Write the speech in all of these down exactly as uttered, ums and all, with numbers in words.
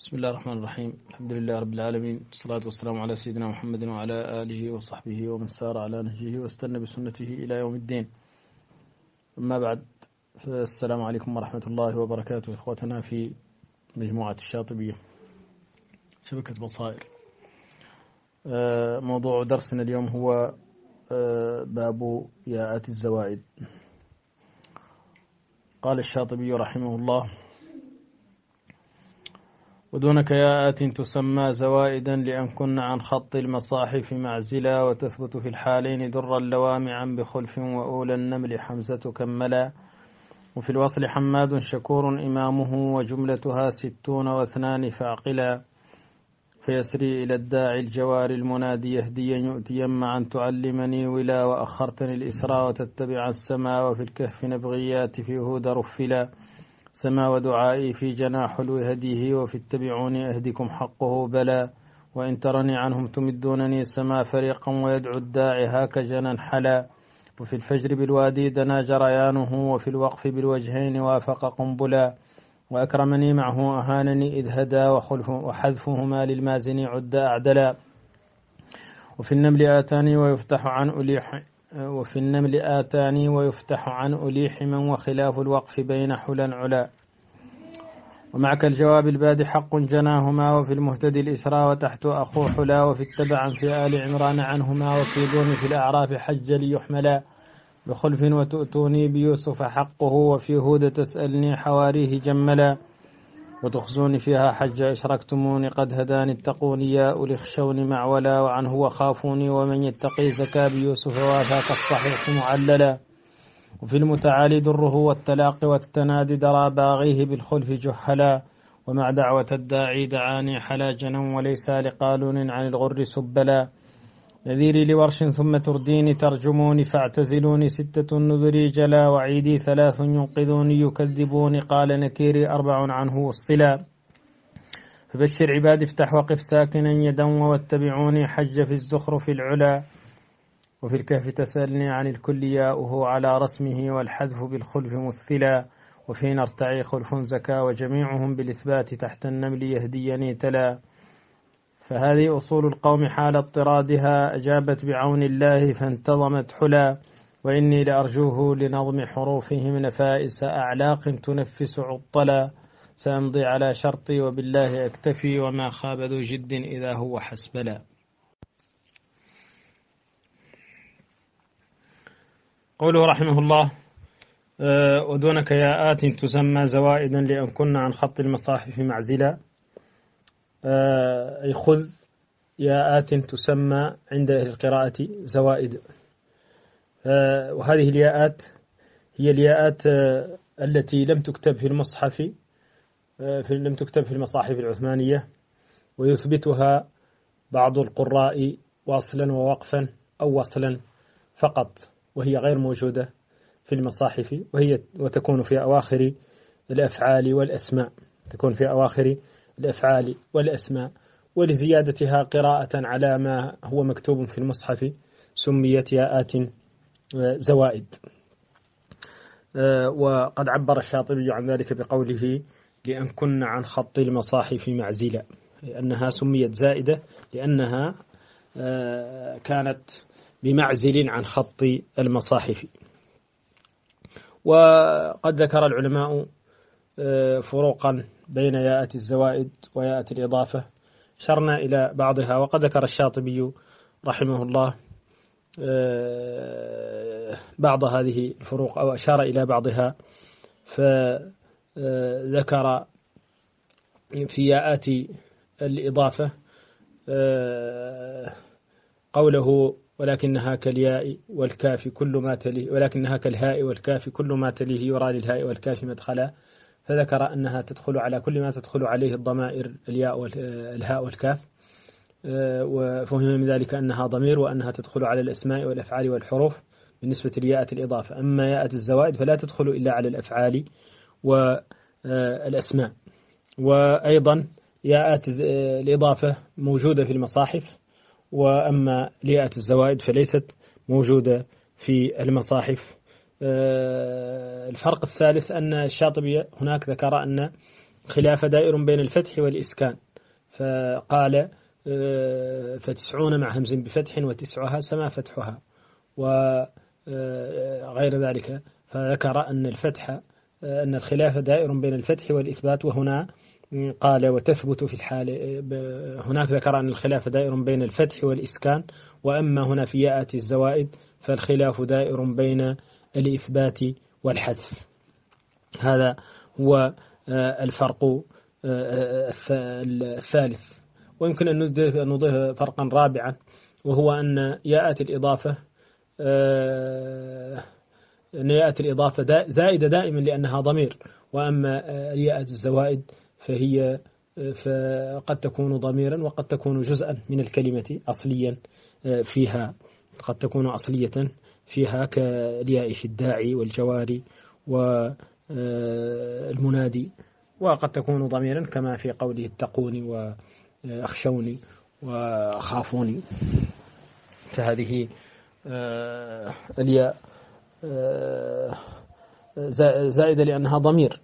بسم الله الرحمن الرحيم. الحمد لله رب العالمين، والصلاة والسلام على سيدنا محمد وعلى آله وصحبه ومن سار على نهجه واستنى بسنته إلى يوم الدين. أما بعد، فالسلام عليكم ورحمة الله وبركاته إخوتنا في مجموعة الشاطبية شبكة بصائر. موضوع درسنا اليوم هو باب ياءات الزوائد. قال الشاطبي رحمه الله: ودونك ياءات تسمى زوائدا لأن كن عن خط المصاحف معزلا، وتثبت في الحالين درا لوامعا بخلف، وأولى النمل حمزة كملا، وفي الوصل حماد شكور إمامه، وجملتها ستون واثنان فاعقلا، فيسري إلى الداعي الجوار المنادي يهديا يؤتيا معا تعلمني ولا، وأخرتني الإسراء وتتبع السما، وفي الكهف نبغيات في هود رفلا، سما ودعائي في جناح حلو هديه، وفي اتبعوني أهدكم حقه بلا، وإن ترني عنهم تمدونني سما فريقا، ويدعو الداعي هاك جنا حلا، وفي الفجر بالوادي دنا جريانه، وفي الوقف بالوجهين وافق قنبلا، وأكرمني معه أهانني إذ هدى، وحذفهما للمازن عد أعدلا، وفي النمل آتاني ويفتح عن أليح وفي النمل آتاني ويفتح عن أليح من، وخلاف الوقف بين حلا علا، ومعك الجواب الباد حق جناهما، وفي المهتدي الإسراء وتحت أخو حلا، وفي التبع في آل عمران عنهما، وفي دون في الأعراف حج ليحملا، بخلف وتؤتوني بيوسف حقه، وفي هود تسألني حواريه جملا، وتخزوني فيها حج إشركتموني قد هداني اتقوني يا أولي اخشوني معولا، وعنه وخافوني ومن يتقي زكا بيوسف وافاك الصحيح معللا، وفي المتعالي دره والتلاقي والتنادي درى باغيه بالخلف جحلا، ومع دعوة الداعي دعاني حلا جنا، وليس لقالون عن الغر سبلا، نذيري لورش ثم ترديني ترجموني، فاعتزلوني ستة نذري جلا، وعيدي ثلاث ينقذوني يكذبوني، قال نكيري أربع عنه والصلا، فبشر عبادي افتح وقف ساكنا يدا، واتبعوني حج في الزخرف العلا، وفي الكهف تسألني عن الكل ياؤه على رسمه، والحذف بالخلف مثلا، وفي نرتعي خلف زكا، وجميعهم بالإثبات تحت النمل يهديني تلا، فهذه أصول القوم حال اضطرادها، أجابت بعون الله فانتظمت حلا، وإني لأرجوه لنظم حروفهم نفائس أعلاق تنفس عطلا، سأمضي على شرطي وبالله أكتفي، وما خاب ذو جد إذا هو حسبلا. قوله رحمه الله: ودونك ياءات تسمى زوائدا لأن كن عن خط المصاحف معزلا، أي خذ ياءات تسمى عند أهل القراءة زوائد، وهذه الياءات هي الياءات التي لم تكتب في المصحف لم تكتب في المصاحف العثمانية، ويثبتها بعض القراء واصلا ووقفا أو وصلا فقط، وهي غير موجودة في المصاحف، وهي وتكون في أواخر الأفعال والأسماء تكون في أواخر الأفعال والأسماء، ولزيادتها قراءة على ما هو مكتوب في المصحف سميت ياءات زوائد. وقد عبر الشاطبي عن ذلك بقوله: لأن كن عن خط المصاحف معزلا، لأنها سميت زائدة لأنها كانت بمعزل عن خط المصاحف. وقد ذكر العلماء فروقا بين ياءات الزوائد وياءات الإضافة، شرنا إلى بعضها، وقد ذكر الشاطبي رحمه الله بعض هذه الفروق أو أشار إلى بعضها، فذكر في ياءات الإضافة قوله: ولكنها كالياء والكاف كل ما تليه ولكنها كالهاء والكاف كل ما تليه يرى للهاء والكاف مدخلا، فذكر أنها تدخل على كل ما تدخل عليه الضمائر الياء والهاء والكاف، وفهم من ذلك أنها ضمير، وأنها تدخل على الأسماء والأفعال والحروف بالنسبة لياءات الإضافة. أما ياءات الزوائد فلا تدخل إلا على الأفعال والأسماء. وأيضا ياءات الإضافة موجودة في المصاحف، وأما ياءات الزوائد فليست موجودة في المصاحف. الفرق الثالث أن الشاطبي هناك ذكر أن خلاف دائر بين الفتح والإسكان، فقال فتسعون مع همز بفتح وتسعها سما فتحها وغير ذلك، فذكر أن الفتح أن الخلاف دائر بين الفتح والإثبات، وهنا قال وتثبت في الحال. هناك ذكر أن الخلاف دائر بين الفتح والإسكان، وأما هنا في ياءات الزوائد فالخلاف دائر بين الإثبات والحذف. هذا هو الفرق الثالث. ويمكن أن نضيف فرقا رابعا، وهو أن ياءات الإضافة أن ياءات الإضافة زائدة دائما لأنها ضمير، وأما ياءات الزوائد فهي فقد تكون ضميرا وقد تكون جزءا من الكلمة أصليا فيها، قد تكون أصلية فيها كالياء في الداعي والجواري والمنادي، وقد تكون ضميرا كما في قوله اتقوني وأخشوني وخافوني. فهذه الياء زائدة لأنها ضمير.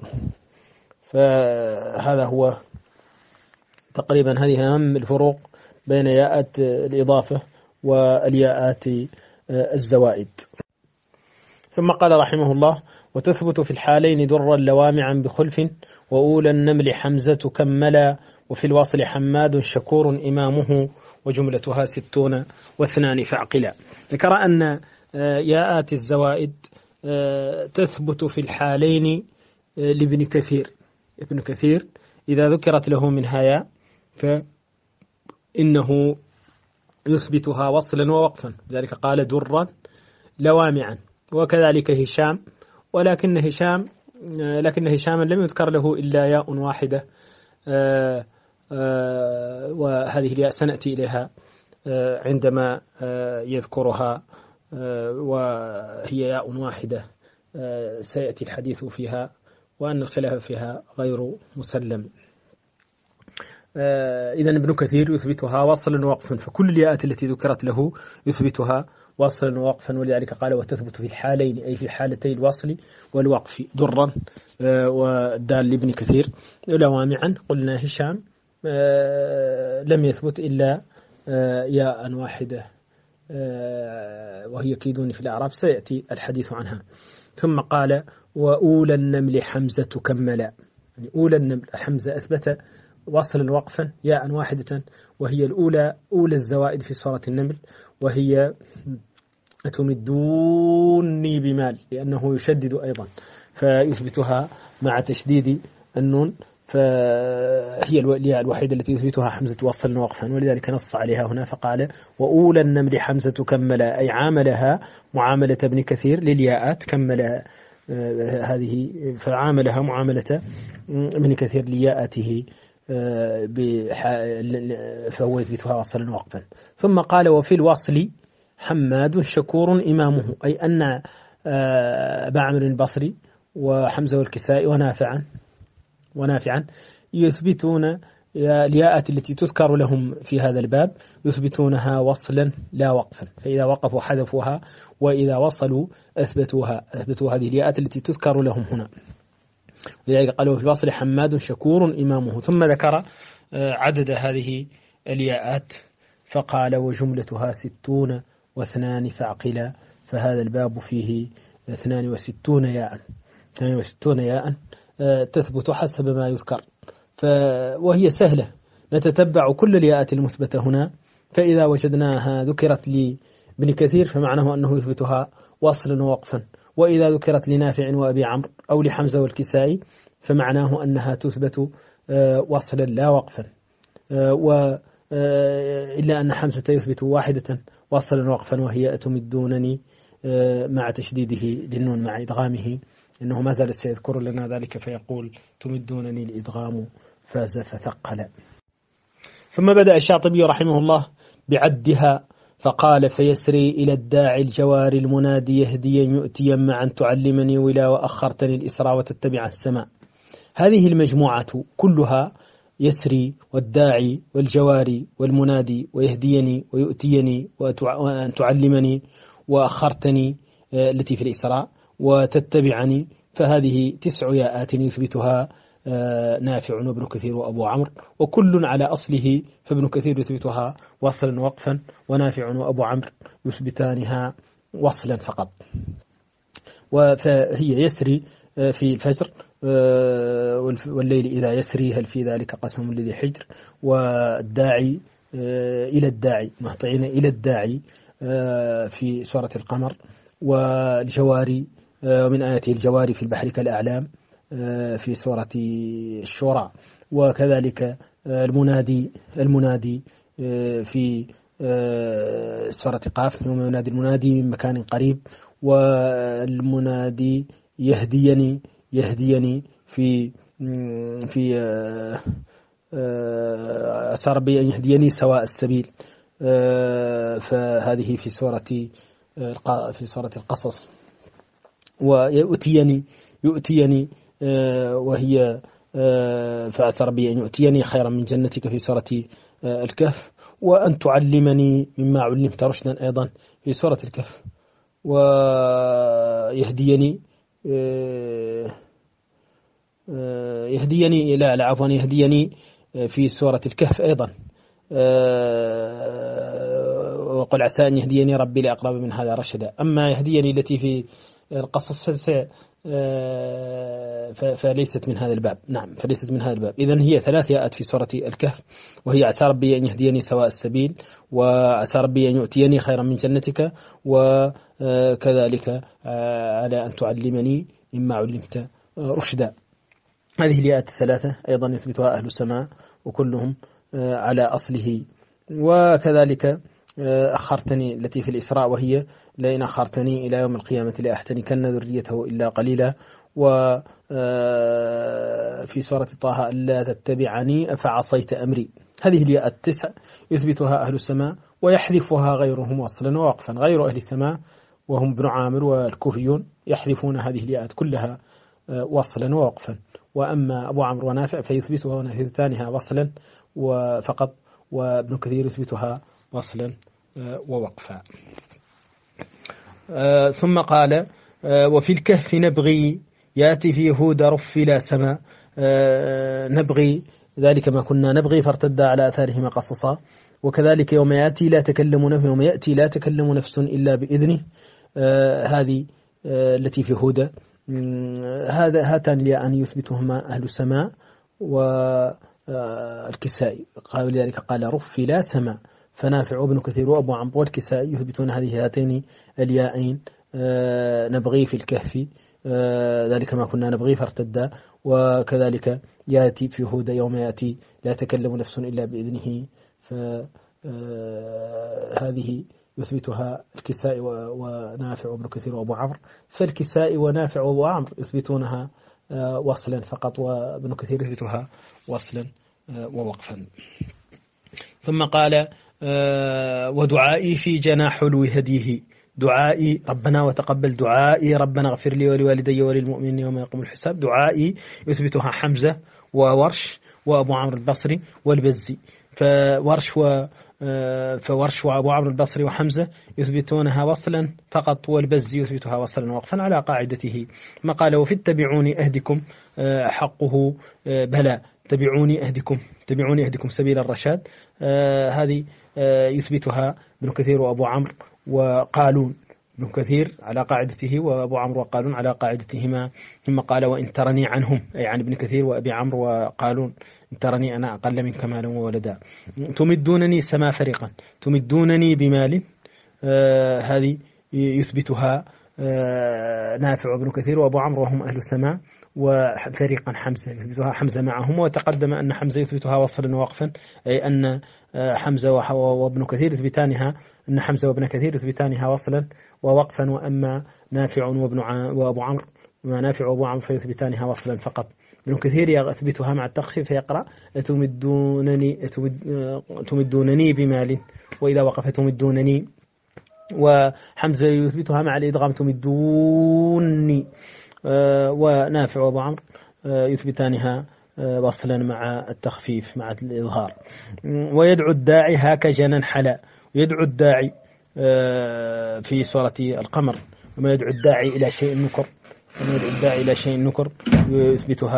فهذا هو تقريبا هذه أهم الفروق بين ياءات الإضافة والياءات الزوائد. ثم قال رحمه الله وتثبت في الحالين درا لوامعا بخلف، وأولى النمل حمزة كملا، وفي الوصل حماد شكور إمامه، وجملتها ستون واثنان فعقلا. ذكر أن ياءات الزوائد تثبت في الحالين لابن كثير. ابن كثير إذا ذكرت له منها ياء فإنه يثبتها وصلا ووقفا، لذلك قال درا لوامعا. وكذلك هشام، ولكن هشام لكن هشاما لم يذكر له إلا ياء واحدة، وهذه الياء سنأتي إليها عندما يذكرها، وهي ياء واحدة سيأتي الحديث فيها، وأن الخلاف فيها غير مسلم. إذن ابن كثير يثبتها وصلا ووقفا، فكل الياءات التي ذكرت له يثبتها وصلا ووقفا، ولذلك قال وتثبت في الحالين أي في حالتي الوصل والوقف درا والدال لابن كثير لوامعا. قلنا هشام لم يثبت إلا ياء واحدة وهي كيدوني في الأعراب، سيأتي الحديث عنها. ثم قال وأولى النمل حمزة كملا، يعني أولى النمل حمزة أثبت وصلا وقفا ياء واحدة، وهي الأولى أولى الزوائد في سورة النمل، وهي أتمدوني بمال، لأنه يشدد أيضا فيثبتها مع تشديد النون، فهي الياء الوحيدة التي يثبتها حمزة وصلا وقفا، ولذلك نص عليها هنا فقال وأولى النمل حمزة كملا، أي عاملها معاملة ابن كثير للياءات، كمل هذه فعاملها معاملة ابن كثير لياءته فهو يثبتها وصلا وقفا. ثم قال وفي الوصل حماد شكور إمامه، أي أن أبا عمرو البصري وحمزة والكسائي ونافعا ونافعا يثبتون الياءات التي تذكر لهم في هذا الباب يثبتونها وصلا لا وقفا، فإذا وقفوا حذفوها، وإذا وصلوا أثبتوها أثبتوا هذه الياءات التي تذكر لهم هنا. لذلك قالوا في الوصل حماد شكور إمامه. ثم ذكر عدد هذه الياءات فقال وجملتها ستون واثنان فعقلا، فهذا الباب فيه اثنان وستون ياء اثنان وستون ياء تثبت حسب ما يذكر، وهي سهلة. نتتبع كل الياءات المثبتة هنا، فإذا وجدناها ذكرت لابن كثير فمعناه أنه يثبتها وصلا ووقفا، وإذا ذكرت لنافع وأبي عمرو أو لحمزة والكسائي فمعناه أنها تثبت وصلا لا وقفا، إلا أن حمزة يثبت واحدة وصلا وقفا وهي أتمدونني مع تشديده للنون مع إدغامه، إنه ما زال سيذكر لنا ذلك فيقول تمدونني الإدغام فاز فثقل. ثم بدأ الشاطبي رحمه الله بعدها فقال فيسري إلى الداعي الجوار المنادي يهديا يؤتيا معا تعلمني ولا وأخرتني الإسراء وتتبع السماء. هذه المجموعة كلها يسري والداعي والجواري والمنادي ويهديني ويؤتيني وأن تعلمني وأخرتني التي في الإسراء وتتبعني، فهذه تسع ياءات يثبتها نافع وابن كثير وأبو عمرو، وكل على أصله، فابن كثير يثبتها وصلا وقفا، ونافع وأبو عمرو يثبتانها وصلا فقط. فهي يسري في الفجر والليل إذا يسري هل في ذلك قسم لذي حجر، والداعي إلى الداعي مهطعين إلى الداعي في سورة القمر، والجواري ومن آياته الجواري في البحر كالأعلام في سورة الشورى، وكذلك المنادي المنادي في سورة قاف يوم ينادي المنادي من مكان قريب، والمنادي يهديني يهديني في في عسى ربي أن يهديني سواء السبيل، فهذه في سورة في سورة القصص. ويؤتيني يؤتيني وهي فعسى ربي أن يؤتيني خيرا من جنتك في سورة الكهف، وأن تعلمني مما علمت رشدا أيضا في سورة الكهف، ويهديني يهديني لا لا عفوا يهديني في سورة الكهف أيضا، وقل عسى أن يهديني ربي لأقرب من هذا رشدا. أما يهديني التي في القصص فليست من هذا الباب. نعم فليست من هذا الباب. إذن هي ثلاث ياءات في سورة الكهف، وهي عسى ربي أن يهديني سواء السبيل، وعسى ربي أن يؤتيني خيرا من جنتك، وكذلك على أن تعلمني مما علمت رشدا. هذه الياءات الثلاثة أيضا يثبتها أهل السماء وكلهم على أصله. وكذلك أخرتني التي في الإسراء، وهي لئن أخرتني إلى يوم القيامة لأحتنكن ذريته إلا قليلا. وفي سورة طه ألا تتبعني أفعصيت أمري. هذه الياء التسع يثبتها أهل السماء ويحذفها غيرهم وصلا ووقفا. غير أهل السماء وهم ابن عامر والكوفيون يحذفون هذه الياءات كلها وصلا ووقفا، وأما أبو عمرو ونافع فيثبتها ونثبتانها وصلا وفقط، وابن كثير يثبتها وصلا ووقفا. ثم قال وفي الكهف نبغي ياتي في يهود رفلا سما، نبغي ذلك ما كنا نبغي فارتد على آثارهما قصصا. وكذلك يوم ياتي لا تكلم نفس يوم ياتي لا تكلم نفس إلا بإذنه، هذه التي في هود. هذا هاتان الياءان يثبتهما أهل السماء والكسائي، قال ذلك قال رفلا سما، فنافع وابن كثير وأبو عمرو والكسائي يثبتون هذه هاتين الياءين نبغي في الكهف ذلك ما كنا نبغي فارتدا. وكذلك ياتي في هود يوم ياتي لا تكلم نفس إلا بإذنه، فهذه يثبتها الكسائي ونافع وابن كثير وأبو عمرو. فالكسائي ونافع وأبو عمرو يثبتونها وصلا فقط، وابن كثير يثبتها وصلا ووقفا. ثم قال ودعائي في جناح حلو هديه، دعائي ربنا وتقبل دعائي ربنا اغفر لي ولوالدي وللمؤمنين يوم يقوم الحساب. دعائي يثبتها حمزة وورش وأبو عمرو البصري والبزي. فورش و فورش وأبو عمرو البصري وحمزة يثبتونها وصلا فقط، والبزي يثبتها وصلا وقفا على قاعدته. ما قال وفي اتبعوني أهدكم حقه بلى، تبعوني أهدكم تبعوني أهدكم سبيل الرشاد. هذه يثبتها ابن كثير وأبو عمرو وقالون، ابن كثير على قاعدته وأبو عمرو وقالون على قاعدتهما. ثم قال وإن ترني عنهم، أي عن ابن كثير وأبي عمرو وقالون، إن ترني أنا أقل منك مالا وولدا. تمدونني سما فريقا، تمدونني بمال، آه هذه يثبتها آه نافع وابن كثير وأبو عمرو وهم أهل السماء. وفريقا حمزة يثبتها حمزة معهم، وتقدم أن حمزة يثبتها وصلا ووقفا، أي أن حمزة وابن كثير يثبتانها، أن حمزة وابن كثير يثبتانها وصلا ووقفا. وأما نافع وابن وأبو عمرو ونافع وأبو عمرو فيثبتانها وصلا فقط. ابن كثير يثبتها مع التخفيف فيقرأ أتمدونني تمدونني بمال، وإذا وقف تمدونني. وحمزة يثبتها مع الإدغام تمدوني. ونافع وأبو عمرو يثبتانها وصلا مع التخفيف مع الإظهار. ويدعو الداعي هاك جنا حلا، يدعو الداعي في سورة القمر وما يدعو الداعي إلى شيء نكر، وما يدعو الداعي إلى شيء نكر يثبتها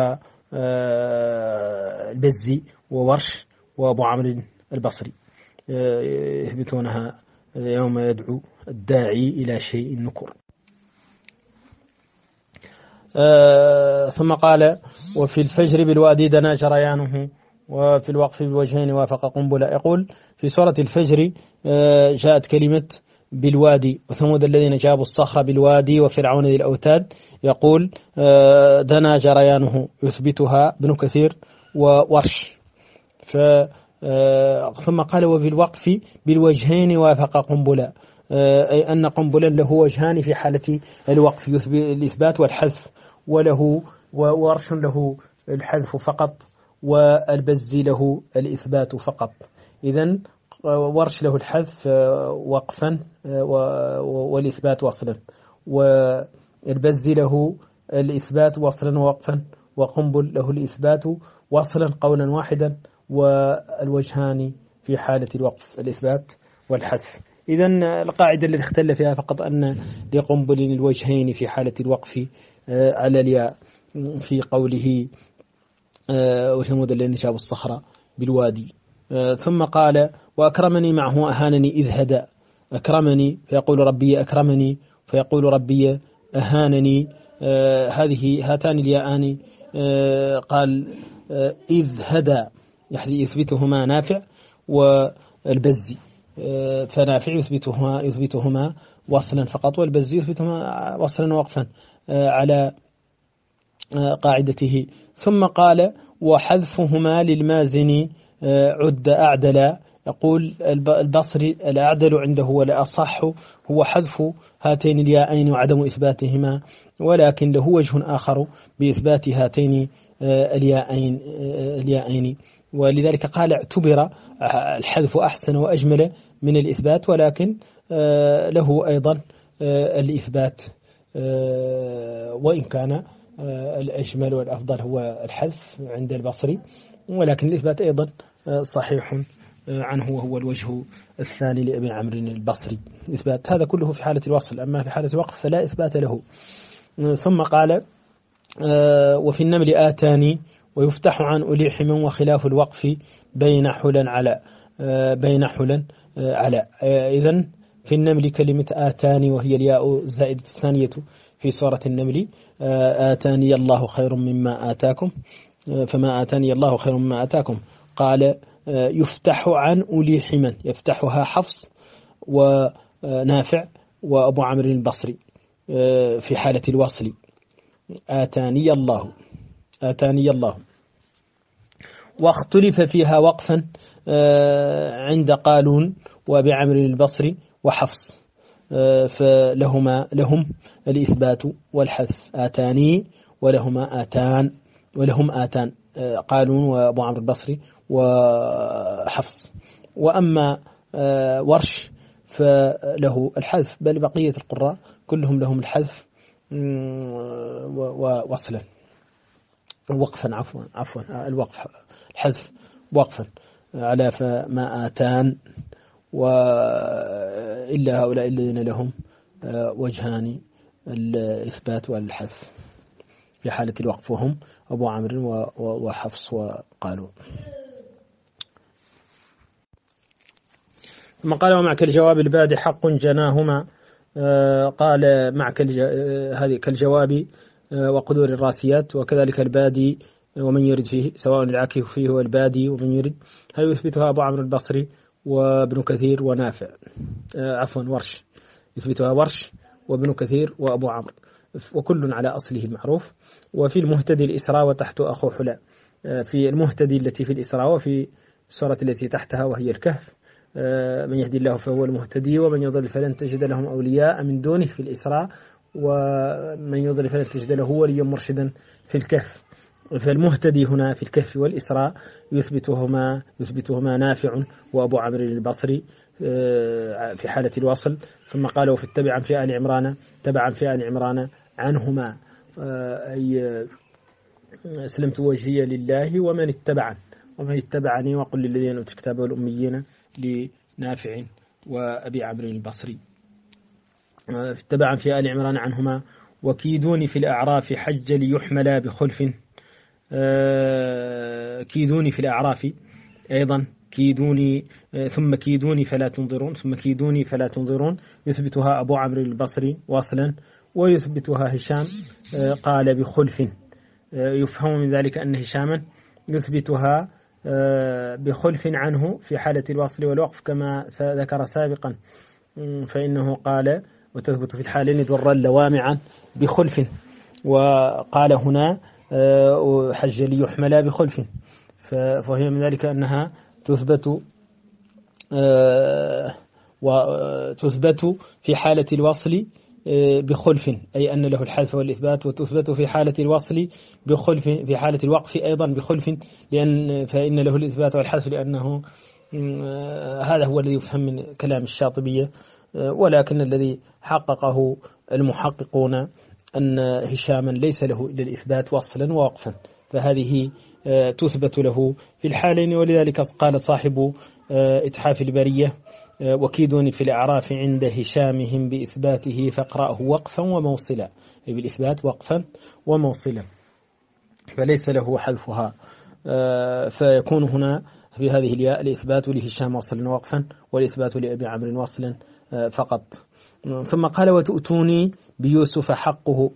البزي وورش وأبو عمرو البصري يثبتونها يوم يدعو الداعي إلى شيء نكر. ثم قال وفي الفجر بالوادي دنا جريانه وفي الوقف بوجهين وافق قنبلة. يقول في سورة الفجر جاءت كلمة بالوادي وثمود الذين جابوا الصخر بالوادي وفرعون ذي الأوتاد. يقول دنا جريانه يثبتها ابن كثير وورش. ثم قال وفي الوقف بالوجهين وافق قنبلة، أي أن قنبلا له وجهان في حالة الوقف الإثبات والحذف، وله وورش له الحذف فقط والبزي له الإثبات فقط. إذن ورش له الحذف وقفا والإثبات وصلا، والبزي له الإثبات وصلا ووقفا، وقنبل له الإثبات وصلا قولا واحدا، والوجهان في حالة الوقف الإثبات والحذف. إذن القاعدة التي اختل فيها فقط أن لقنبل الوجهين في حالة الوقف على الياء في قوله وثمود الذين جابوا الصخر بالوادي. ثم قال وأكرمني معه أهانني إذ هدى. أكرمني فيقول ربي أكرمني، فيقول ربي أهانني. هذه هاتان الياءان قال إذ هدى يثبتهما نافع والبزي، فنافع يثبتهما يثبتهما وصلا فقط، والبزي يثبتهما وصلا ووقفا على قاعدته. ثم قال وحذفهما للمازن عد أعدلا. يقول البصري الأعدل عنده والأصح هو حذف هاتين الياءين وعدم إثباتهما، ولكن له وجه آخر بإثبات هاتين الياءين الياءين ولذلك قال اعتبر الحذف أحسن وأجمل من الإثبات، ولكن له أيضا الإثبات، وإن كان الأجمل والأفضل هو الحذف عند البصري، ولكن الإثبات أيضا صحيح عنه وهو الوجه الثاني لأبي عمرو البصري. إثبات هذا كله في حالة الوصل، أما في حالة الوقف فلا إثبات له. ثم قال وفي النمل آتاني ويفتح عن أليح من وخلاف الوقف بين حلا على بين حلا على. إذن في النمل كلمة آتاني وهي الياء الزائدة الثانية في سورة النمل. آتاني الله خير مما آتاكم، فما آتاني الله خير مما آتاكم. قال يفتح عن أليح من، يفتحها حفص ونافع وأبو عمرو البصري في حالة الوصل. آتاني الله آتاني الله. واختلف فيها وقفا عند قالون وأبي عمرو البصري وحفص، فلهما لهم الإثبات والحذف آتاني ولهما آتان ولهم آتان قالون وأبو عمرو البصري وحفص. وأما ورش فله الحذف، بل بقية القراء كلهم لهم الحذف ووصلا وقفا عفوا عفوا الوقف الحذف وقفا على فما آتان، وإلا هؤلاء الذين لهم وجهان الإثبات والحذف في حالة الوقف، وهم أبو عمرو وحفص وقالوا. ثم قال ومعك الجواب البادي حق جناهما. قال معك هذه كالجواب وقدور الراسيات، وكذلك البادي ومن يرد فيه سواء العاكف فيه هو البادي ومن يرد. هل يثبتها أبو عمرو البصري وابن كثير ونافع عفوا ورش، يثبتها ورش وابن كثير وأبو عمرو، وكل على أصله المعروف. وفي المهتدي الإسراء وتحت أخو حلا. في المهتدي التي في الإسراء وفي السورة التي تحتها وهي الكهف من يهدي الله فهو المهتدي ومن يضل فلن تجد لهم أولياء من دونه في الإسراء، ومن يضل فلن تجد له وليا مرشدا في الكهف. فالمهتدي هنا في الكهف والإسراء يثبتهما يثبتهما نافع وأبو عمرو البصري في حالة الوصل. ثم قالوا في التبعا في آل عمران تبعا في آل عمران عنهما، أي أسلمت وجهي لله ومن اتبعن ومن اتبعني وقل للذين أوتوا الكتاب والأميين لنافع وأبي عمرو البصري. تبعا في آل عمران عنهما وكيدوني في الأعراف حج ليحملا بخلف كيدوني في الأعراف أيضا كيدوني ثم كيدوني فلا تنظرون ثم كيدوني فلا تنظرون يثبتها أبو عمرو البصري واصلا، ويثبتها هشام قال بخلف. يفهم من ذلك أن هشاما يثبتها بخلف عنه في حالة الوصل والوقف كما ذكر سابقا، فإنه قال وتثبت في الحالين ضرا لوامعا بخلف، وقال هنا حج ليحمل بخلف، فهي من ذلك أنها تثبت وتثبت في حالة الوصل بخلف، أي أن له الحذف والإثبات، وتثبت في حالة الوصل بخلف في حالة الوقف أيضا بخلف، لأن فإن له الإثبات والحذف، لأنه هذا هو الذي يفهم من كلام الشاطبية، ولكن الذي حققه المحققون أن هشاما ليس له إلا الإثبات وصلا ووقفا، فهذه تثبت له في الحالين. ولذلك قال صاحب إتحاف البرية: وكيدوني في الأعراف عند هشامهم بإثباته فاقرأه وقفا وموصلا، أي بالإثبات وقفا وموصلا، فليس له حذفها، فيكون هنا في هذه الياء الإثبات لهشام وصلا وقفا، والإثبات لأبي عمرو وصلا فقط. ثم قال: وتؤتوني بيوسف حقه،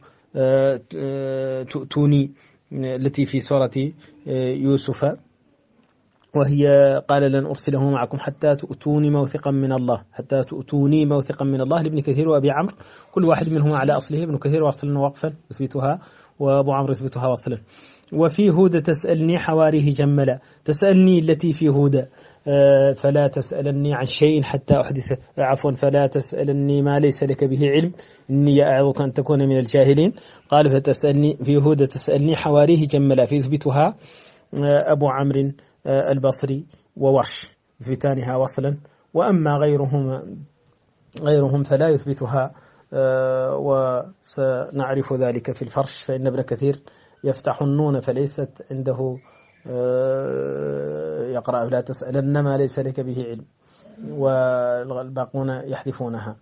تؤتوني التي في سورة يوسف، وهي قال: لن أرسله معكم حتى تؤتوني موثقا من الله، حتى تؤتوني موثقا من الله لابن كثير وأبي عمرو، كل واحد منهما على أصله، ابن كثير وصلا ووقفا يثبتها، وأبو عمرو يثبتها وصلا. وفي هود تسألني حواريه جملا، تسألني التي في هود فلا تسألني عن شيء حتى أحدث، عفوا فلا تسألني ما ليس لك به علم إني أعظك أن تكون من الجاهلين. قال: فتسألني في هود تسألني حواريه جملا، فيثبتها أبو عمرو البصري وورش يثبتانها وصلا، وأما غيرهم غيرهم فلا يثبتها، وسنعرف ذلك في الفرش، فإن ابن كثير يفتح النون فليست عنده يقرأ لا تسألن ما ليس لك به علم، والباقون يحذفونها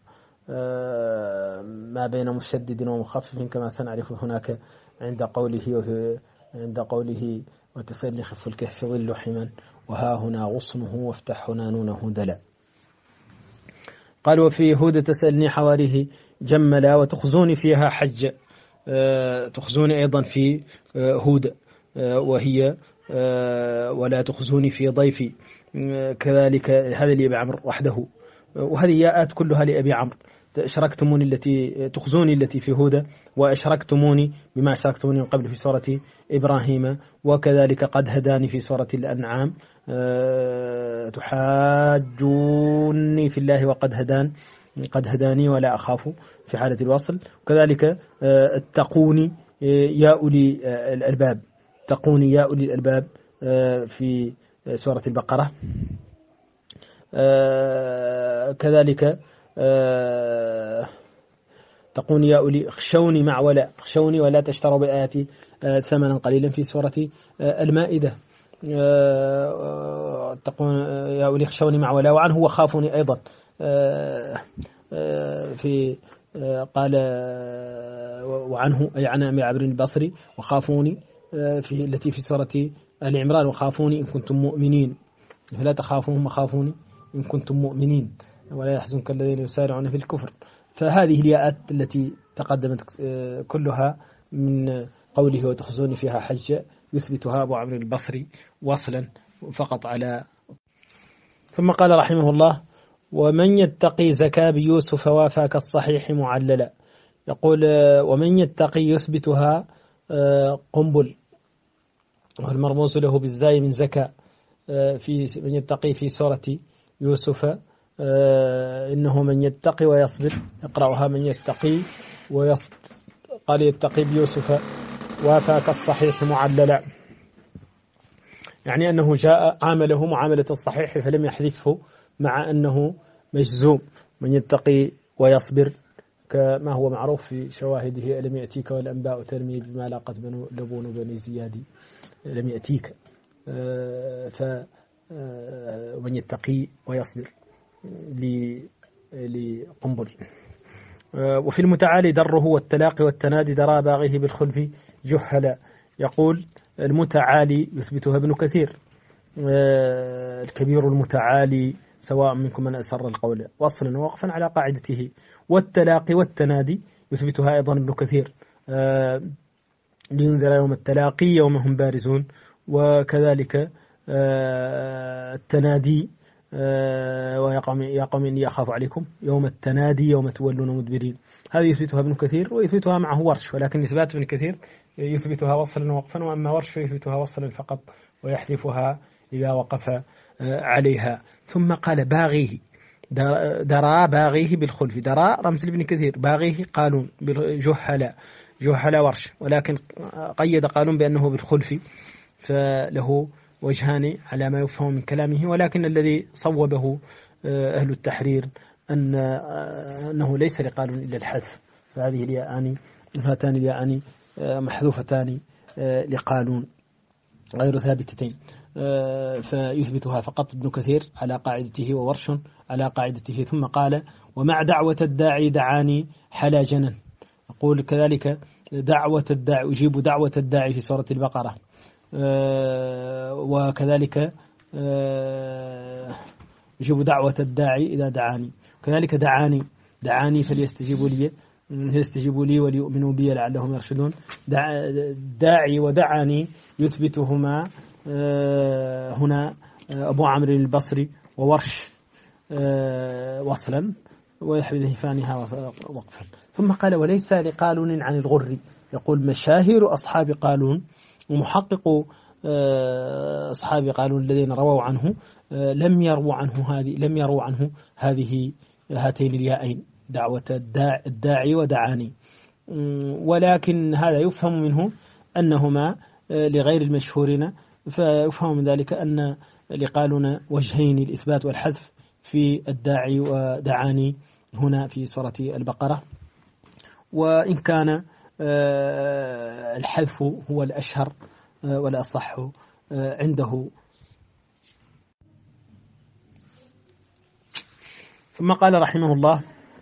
ما بين مشدد ومخفف كما سنعرف هناك عند قوله عند قوله وتسألني خف الكهف ظل حما وها هنا غصنه وافتح هنا نونه دلا. قال: وفي هود تسألني حواريه جملا، وتخزوني فيها حج، تخزوني أيضا في هود، وهي ولا تخزوني في ضيفي، كذلك هذا لأبي عمرو وحده، وهذه ياءات كلها لأبي عمرو. أشركتموني التي تخزوني التي في هود، وأشركتموني بما أشركتموني من قبل في سورة إبراهيم، وكذلك قد هداني في سورة الأنعام، تحاجوني في الله وقد هدان، قد هداني ولا أخاف في حالة الوصل. وكذلك اتقوني يا أولي الألباب، اتقوني يا أولي الألباب في سورة البقرة. كذلك تقوني يا أولي اخشوني مع ولا اخشوني ولا تشتروا بآياتي ثمنا قليلا في سورة المائدة. تقون يا أولي اخشوني مع ولا، وعنه وخافوني أيضا في قال وعنه أي عن أبي عمرو البصري وخافوني في التي في سورة آل عمران وخافوني إن كنتم مؤمنين، فلا تخافوهم وخافوني إن كنتم مؤمنين ولا يحزنك الذين يسارعون في الكفر. فهذه الياءات التي تقدمت كلها من قوله وتخزوني فيها حج يثبتها أبو عمرو البصري وصلا فقط على. ثم قال رحمه الله: ومن يتقي زكى بيوسف وافى كالصحيح معللا. يقول: ومن يتقي يثبتها قنبل، والمرموز له بالزاي من زكى، في من يتقي في سورة يوسف إنه من يتقي ويصبر، اقرأها من يتقي ويصبر. قال: يتقي بيوسف وافى كالصحيح معللا، يعني أنه جاء عامله معاملة الصحيح فلم يحذفه مع أنه مجزوم. من يتقي ويصبر كما هو معروف في شواهده: ألم يأتيك والأنباء ترمي بما لاقت بنو لبون بني زياد لم يأتيك. فمن يتقي ويصبر لقنبل. وفي المتعالي دره والتلاقي والتنادي درى باغيه بالخلف جهلا، يقول المتعالي يثبتها ابن كثير، الكبير المتعالي سواء منكم من أسر القول وصلا ووقفا على قاعدته. والتلاقي والتنادي يثبتها أيضا ابن كثير، لينذر يوم التلاقي يوم هم بارزون. وكذلك التنادي ويا قوم يا قوم إني أخاف عليكم يوم التنادي يوم تولون مدبرين، هذه يثبتها ابن كثير ويثبتها معه ورش، ولكن إثبات ابن كثير يثبتها وصلا ووقفا، وأما ورش فيثبتها وصلا فقط ويحذفها إذا وقف عليها. ثم قال باغيه، درى باغيه بالخلف، درى رمز لابن كثير، باغيه قالون جهلا جهلا ورش، ولكن قيد قالون بأنه بالخلف، فله وجهان على ما يفهم من كلامه، ولكن الذي صوبه أهل التحرير أن أنه ليس لقالون إلا الحذف، فهذه الياءان هاتان الياءان محذوفتان لقالون غير ثابتتين، فيثبتها فقط ابن كثير على قاعدته وورش على قاعدته. ثم قال ومع دعوة الداعي دعاني حلا جنن، يقول كذلك دعوة الداعي أجيب دعوة الداعي في سورة البقرة، وكذلك أجيب دعوة الداعي إذا دعاني، كذلك دعاني دعاني فليستجيبوا لي فليستجيبوا لي وليؤمنوا بي لعلهم يرشدون. داعي ودعاني يثبتهما هنا أبو عمرو البصري وورش وصلا ويحذفانها وقفا. ثم قال وليس لقالون عن الغر، يقول مشاهير أصحاب قالون ومحقق أصحاب قالون الذين رووا عنه لم يروا عنه هذه لم يروا عنه هذه هاتين الياءين دعوة الداعي ودعاني، ولكن هذا يفهم منه أنهما لغير المشهورين، فيفهم من ذلك أن لقالون وجهين الإثبات والحذف في الداعي ودعاني هنا في سورة البقرة، وإن كان الحذف هو الأشهر والأصح عنده. ثم قال رحمه الله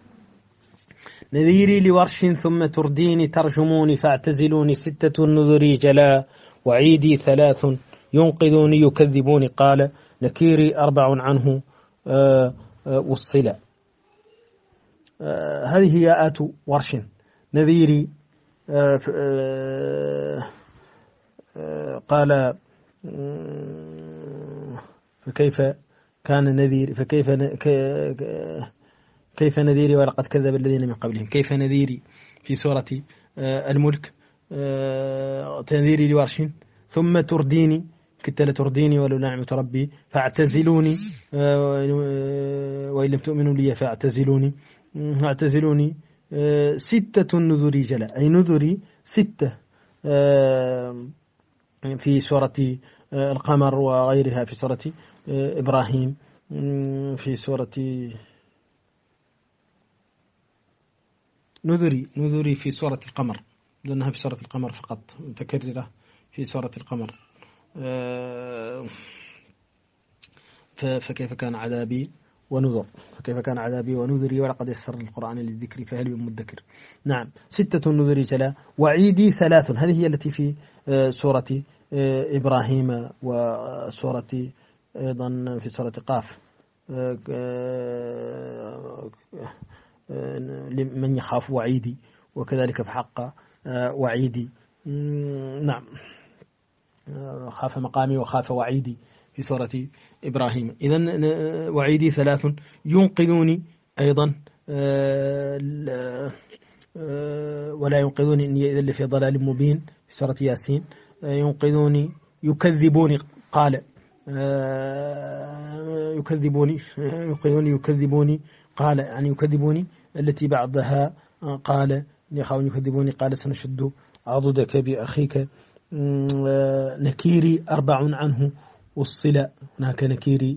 نذيري لورش ثم ترديني ترجموني فاعتزلوني ستة نذري جلا وعيدي ثلاث ينقذوني يكذبوني قال نكيري أربع عنه والصلة. هذه ياءات ورش. نذيري قال فكيف كان نذير فكيف كيف نذيري ولقد كذب الذين من قبلهم، كيف نذيري في سورة الملك تنذيري لورش ثم ترديني كنت لترديني ولو نعمة ربي فاعتزلوني وإن لم تؤمنوا لي فاعتزلوني فاعتزلوني ستة نذري جلا، أي نذري ستة في سورة القمر وغيرها في سورة إبراهيم، في سورة نذري نذري في سورة القمر، لأنها في سورة القمر فقط متكررة في سورة القمر. فكيف كان عذابي ونذر فكيف كان عذابي ونذري ولقد يسرنا القرآن للذكر فهل من مدكر. نعم ستة نذري جلا وعيدي ثلاث، هذه هي التي في سورة إبراهيم وسورة أيضا في سورة قاف من يخاف وعيدي، وكذلك في حق وعيدي. نعم خاف مقامي وخاف وعيدي في سورة إبراهيم. إذن وعيدي ثلاث ينقذوني أيضا ولا ينقذوني إني إذن في ضلال مبين في سورة ياسين. ينقذوني يكذبوني قال يكذبوني ينقذوني يكذبوني قال يعني يكذبوني التي بعدها قال يخافون يكذبوني قال سنشد عضدك بأخيك. نكيري أربع عنه والصلة، هناك نكيري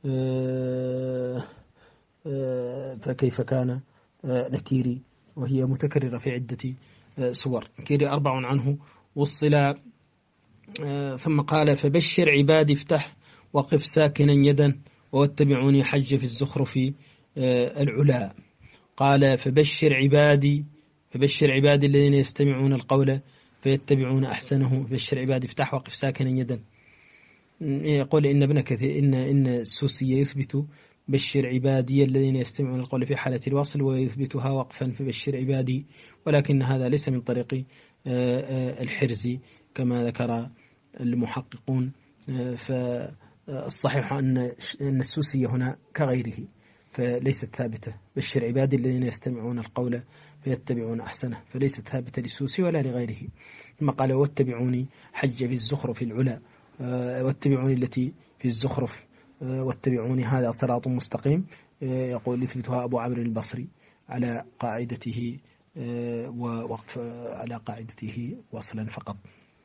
فكيف كان نكيري وهي متكررة في عدة سور. نكيري أربع عنه والصلة. ثم قال فبشر عبادي افتح وقف ساكنا يدا واتبعوني حج في الزخرف العلا. قال فبشر عبادي فبشر عبادي الذين يستمعون القول فيتبعون أحسنه. بشر عبادي افتح وقف ساكنا يدا. يقول إن ابن كثير إن إن السوسي يثبت بشر عبادي الذين يستمعون القول في حالة الوصل، ويثبتها وقفا في بشر عبادي، ولكن هذا ليس من طريق الحرزي كما ذكر المحققون. فالصحيح أن أن السوسي هنا كغيره فليست ثابتة. بشر عبادي الذين يستمعون القول فيتبعون أحسنه، فليست ثابتة للسوسي ولا لغيره. ثم قال واتبعوني حج في الزخرف العلا، واتبعوني التي في الزخرف، واتبعوني هذا صراط مستقيم. يقول يثبتها أبو عمرو البصري على قاعدته ووقف على قاعدته وصلا فقط.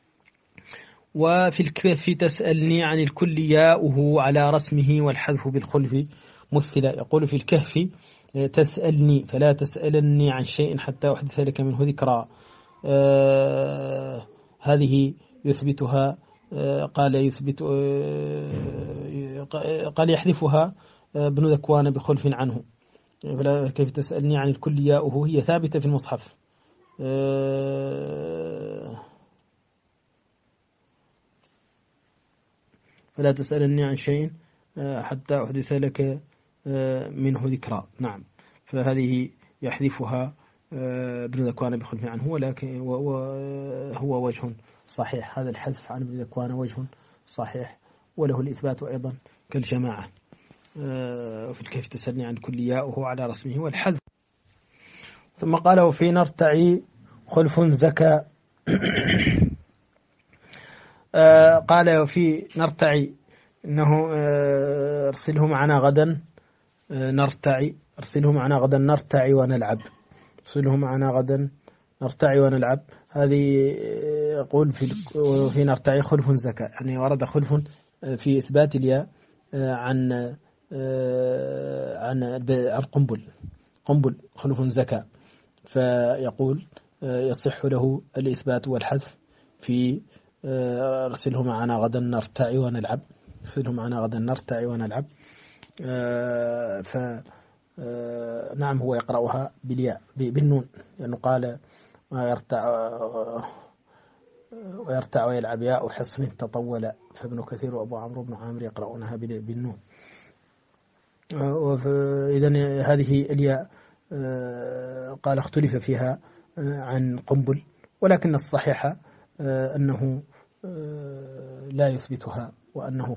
وفي الكهف تسألني عن الكل ياؤه على رسمه والحذف بالخلف مثلا. يقول في الكهف تسألني فلا تسألني عن شيء حتى أحدث لك منه ذكرى. آه هذه يثبتها، آه قال يثبت آه قال يحذفها ابن ذكوان بخلف عنه. فلا كيف تسألني عن الكل ياؤه هي ثابتة في المصحف. آه فلا تسألني عن شيء حتى أحدث لك منه ذكرى. نعم، فهذه يحذفها ابن ذكوان بخلف عنه، ولكن وهو وجه صحيح. هذا الحذف عن ابن ذكوان وجه صحيح وله الإثبات أيضا كالجماعة. وفي الكيف تسألني عن كل ياؤه على رسمه والحذف. ثم قال وفي نرتعي خلف زكى. قال وفي نرتعي إنه ارسله معنا غدا نرتعي ارسله معنا غدا نرتعي ونلعب ارسله معنا غدا نرتعي ونلعب. هذه يقول في في نرتعي خلف زكى، يعني ورد خلف في إثبات الياء عن عن عن قنبل قنبل خلف زكى، فيقول يصح له الإثبات والحذف في ارسله معنا غدا نرتعي ونلعب ارسله معنا غدا نرتعي ونلعب. ف نعم هو يقرأها بالياء بالنون، لأنه يعني قال ويرتع ويرتع ويلعب ياء حصن تطول، فابن كثير وأبو عمرو بن عامر يقرؤونها بالنون. إذن هذه الياء قال اختلف فيها عن قنبل، ولكن الصحيح أنه لا يثبتها، وأنه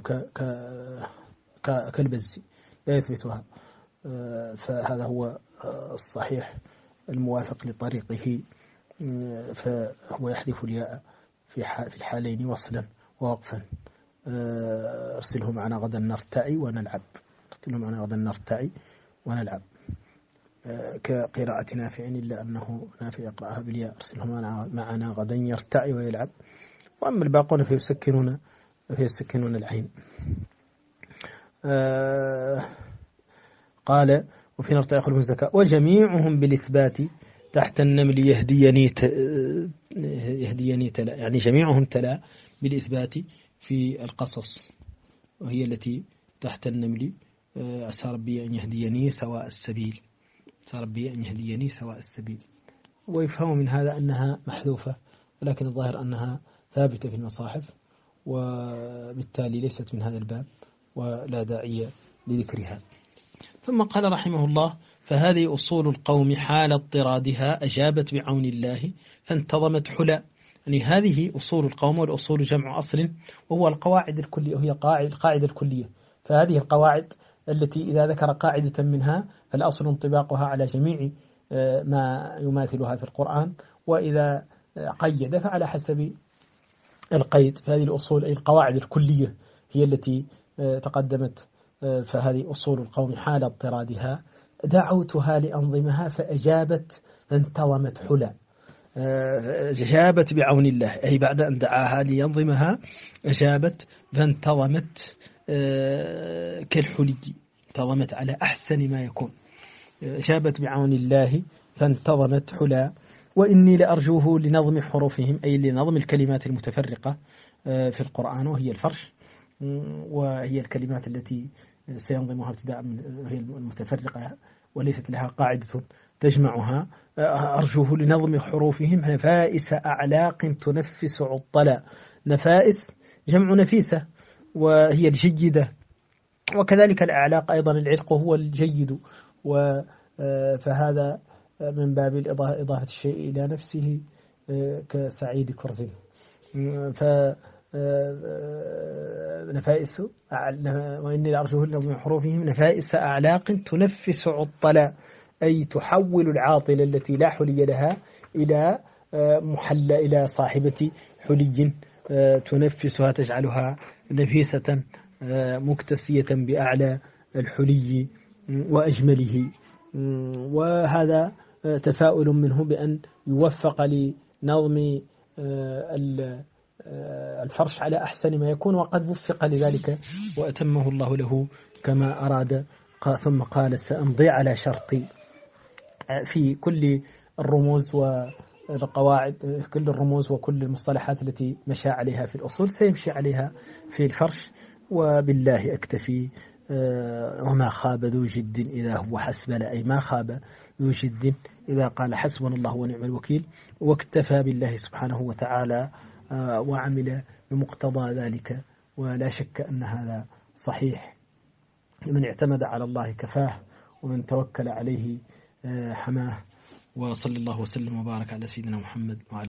كالبزي لا يثبتها. فهذا هو الصحيح الموافق لطريقه، فهو يحذف الياء في الحالين وصلا ووقفا. ارسله معنا غدا نرتعي ونلعب ارسله معنا غدا نرتعي ونلعب كقراءة نافع، إلا أنه نافع يقرأها بالياء ارسله معنا غدا يرتعي ويلعب. وأما الباقون فيسكنون فيسكنون العين. آه قال وفي نرتعي خلف زكاة وجميعهم بالإثبات تحت النمل يهديني يهديني تلا، يعني جميعهم تلا بالإثبات في القصص، وهي التي تحت النمل. عسى ربي أن يهديني سواء السبيل عسى ربي أن يهديني سواء السبيل. ويفهم من هذا أنها محذوفة، ولكن الظاهر أنها ثابتة في المصاحف، وبالتالي ليست من هذا الباب ولا داعي لذكرها. ثم قال رحمه الله فهذه أصول القوم حال اضطرادها أجابت بعون الله فانتظمت حلا. يعني هذه أصول القوم، والأصول جمع أصل وهو القواعد الكلية، وهي القاعدة الكلية. فهذه القواعد التي إذا ذكر قاعدة منها فالأصل انطباقها على جميع ما يماثلها في القرآن، وإذا قيد فعلى حسب القيد. فهذه الأصول أي القواعد الكلية هي التي تقدمت. فهذه أصول القوم حال اضطرادها دعوتها لأنظمها فأجابت فانتظمت حلا. أجابت بعون الله، أي بعد أن دعاها لينظمها أجابت فانتظمت كالحلي، انتظمت على أحسن ما يكون. أجابت بعون الله فانتظمت حلا. وإني لأرجوه لنظم حروفهم، أي لنظم الكلمات المتفرقة في القرآن، وهي الفرش، وهي الكلمات التي سينظمها ابتداء من هي المتفرقة وليست لها قاعدة تجمعها. أرجوه لنظم حروفهم نفائس أعلاق تنفس عطلا. نفائس جمع نفيسة وهي الجيدة، وكذلك الأعلاق أيضا العلق هو الجيد، فهذا من باب الإضافة، إضافة الشيء إلى نفسه كسعيد كرز. ف نفائس وإني لأرجوه لنظم حروفهم نفائس أعلاق تنفس عطلا، أي تحول العاطل التي لا حلي لها إلى محل إلى صاحبة حلي تنفسها، تجعلها نفيسة مكتسية بأعلى الحلي وأجمله. وهذا تفاؤل منه بأن يوفق لنظم الفرش على أحسن ما يكون، وقد وفق لذلك وأتمه الله له كما أراد. ثم قال سأمضي على شرطي في كل الرموز والقواعد، كل الرموز وكل المصطلحات التي مشى عليها في الأصول سيمشي عليها في الفرش. وبالله أكتفي. وما خاب ذو جد إذا هو حسبنا، أي ما خاب ذو جد إذا قال حسبنا الله ونعم الوكيل، واكتفى بالله سبحانه وتعالى وعمل بمقتضى ذلك. ولا شك أن هذا صحيح، من اعتمد على الله كفاه، ومن توكل عليه حماه. وصلى الله وسلم وبارك على سيدنا محمد وعلى